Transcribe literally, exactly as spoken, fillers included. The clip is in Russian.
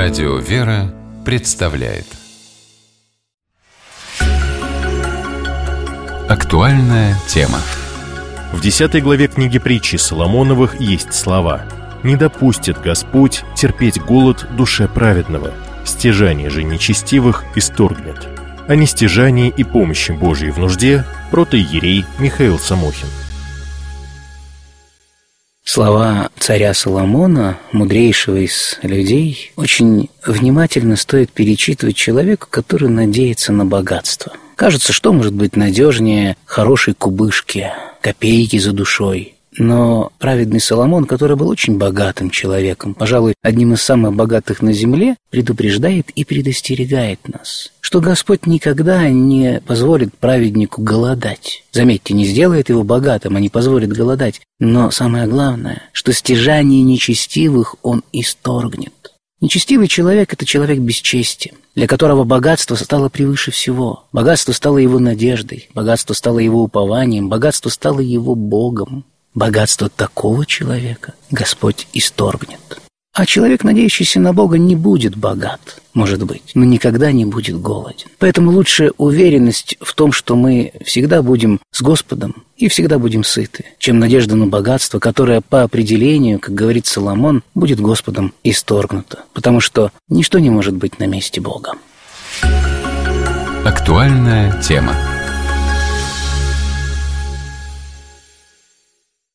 Радио «Вера» представляет актуальная тема. В десятой главе книги притчи Соломоновых есть слова: «Не допустит Господь терпеть голод душе праведного, стяжание же нечестивых исторгнет». О нестяжании и помощи Божьей в нужде протоиерей Михаил Самохин. Слова царя Соломона, мудрейшего из людей, очень внимательно стоит перечитывать человеку, который надеется на богатство. Кажется, что может быть надежнее хорошей кубышки, копейки за душой. Но праведный Соломон, который был очень богатым человеком, пожалуй, одним из самых богатых на земле, предупреждает и предостерегает нас, что Господь никогда не позволит праведнику голодать. Заметьте, не сделает его богатым, а не позволит голодать. Но самое главное, что стяжание нечестивых Он исторгнет. Нечестивый человек – это человек без чести, для которого богатство стало превыше всего. Богатство стало его надеждой, богатство стало его упованием, богатство стало его Богом. Богатство такого человека Господь исторгнет. А человек, надеющийся на Бога, не будет богат, может быть, но никогда не будет голоден. Поэтому лучше уверенность в том, что мы всегда будем с Господом и всегда будем сыты, чем надежда на богатство, которое по определению, как говорит Соломон, будет Господом исторгнуто, потому что ничто не может быть на месте Бога. Актуальная тема.